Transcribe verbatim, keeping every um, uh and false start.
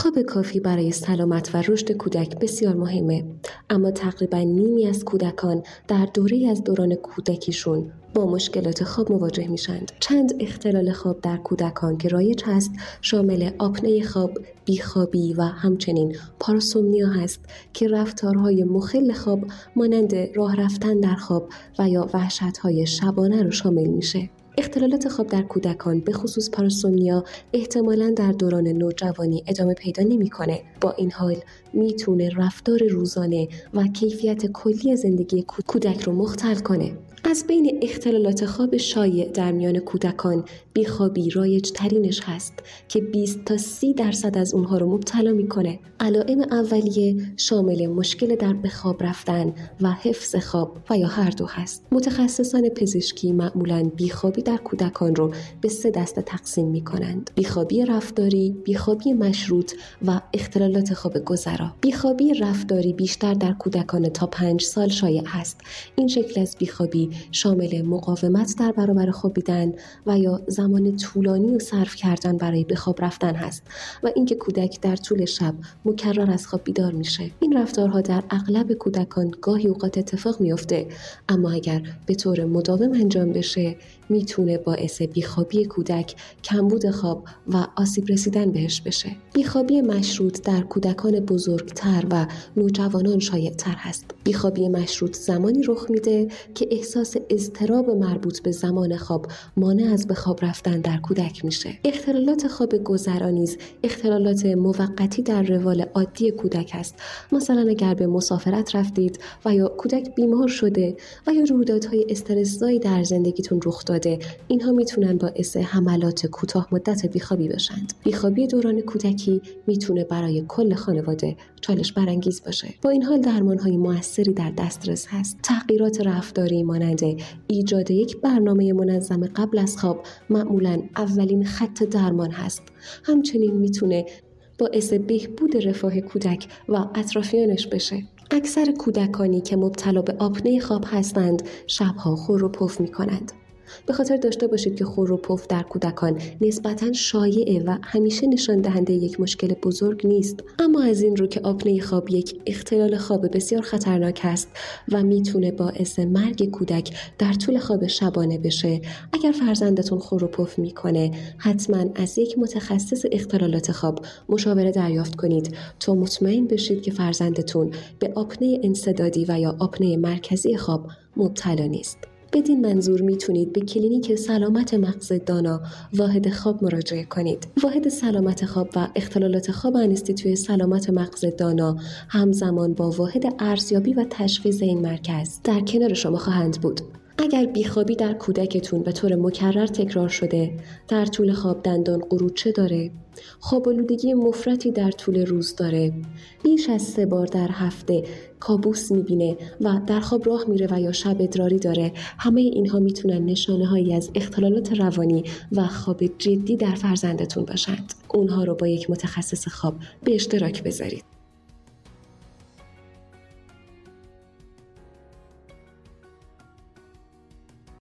خواب کافی برای سلامت و رشد کودک بسیار مهمه، اما تقریبا نیمی از کودکان در دوره‌ای از دوران کودکیشون با مشکلات خواب مواجه میشند. چند اختلال خواب در کودکان که رایج هست شامل آپنه خواب، بیخوابی و همچنین پاراسومنیا هست که رفتارهای مخل خواب مانند راه رفتن در خواب و یا وحشت‌های شبانه رو شامل میشه. اختلالات خواب در کودکان به خصوص پاراسومنیا احتمالاً در دوران نوجوانی ادامه پیدا نمی‌کنه. با این حال میتونه رفتار روزانه و کیفیت کلی زندگی کودک رو مختل کنه. از بین اختلالات خواب شایع در میان کودکان بیخوابی رایج ترینش هست که بیست تا سی درصد از اونها رو مبتلا میکنه. علائم اولیه شامل مشکل در به خواب رفتن و حفظ خواب و یا هر دو هست. متخصصان پزشکی معمولاً بیخوابی در کودکان رو به سه دسته تقسیم میکنند: بیخوابی رفتاری، بیخوابی مشروط و اختلالات خواب گذرا. بیخوابی رفتاری بیشتر در کودکان تا پنج سال شایع هست. این شکل از بیخوابی شامل مقاومت در برابر خوابیدن و یا زمان طولانی و صرف کردن برای به خواب رفتن هست و اینکه کودک در طول شب مکرر از خواب بیدار میشه. این رفتارها در اغلب کودکان گاهی اوقات اتفاق میفته، اما اگر به طور مداوم انجام بشه میتونه باعث بیخوابی کودک، کمبود خواب و آسیب رسیدن بهش بشه. بیخوابی مشروط در کودکان بزرگتر و نوجوانان شایع‌تر هست. بیخوابی مشروط زمانی رخ میده که احساس اضطراب مربوط به زمان خواب مانع از به خواب رفتن در کودک میشه. اختلالات خواب گذرا نیز اختلالات موقتی در روال عادی کودک است. مثلا اگر به مسافرت رفتید و یا کودک بیمار شده و یا رویدادهای استرس‌زایی در زندگیتون رخ داده، اینها میتونن باعث حملات کوتاه مدت بیخوابی بشند. بیخوابی دوران کودکی میتونه برای کل خانواده چالش برانگیز باشه. با این حال درمان‌های موثری در دسترس هست. تغییرات رفتاری مانند ایجاد یک برنامه منظم قبل از خواب معمولاً اولین خط درمان هست. همچنین میتونه باعث بهبود رفاه کودک و اطرافیانش بشه. اکثر کودکانی که مبتلا به آپنه خواب هستند شبها خور و پف میکنند. به خاطر داشته باشید که خور و پف در کودکان نسبتاً شایعه و همیشه نشان دهنده یک مشکل بزرگ نیست، اما از این رو که آپنه خواب یک اختلال خواب بسیار خطرناک است و میتونه باعث مرگ کودک در طول خواب شبانه بشه. اگر فرزندتون خور و پف میکنه حتما از یک متخصص اختلالات خواب مشاوره دریافت کنید تا مطمئن بشید که فرزندتون به آپنه انسدادی و یا آپنه مرکزی خواب مبتلا نیست. بدین منظور میتونید به کلینیک سلامت مغز دانا واحد خواب مراجعه کنید. واحد سلامت خواب و اختلالات خواب انستیتوی سلامت مغز دانا همزمان با واحد ارزیابی و تشخیص این مرکز در کنار شما خواهند بود. اگر بیخوابی در کودکتون به طور مکرر تکرار شده، در طول خواب دندان قروچه داره، خواب آلودگی مفرطی در طول روز داره، بیش از سه بار در هفته کابوس میبینه و در خواب راه میره و یا شب ادراری داره، همه اینها میتونن نشانه هایی از اختلالات روانی و خواب جدی در فرزندتون باشند. اونها رو با یک متخصص خواب به اشتراک بذارید.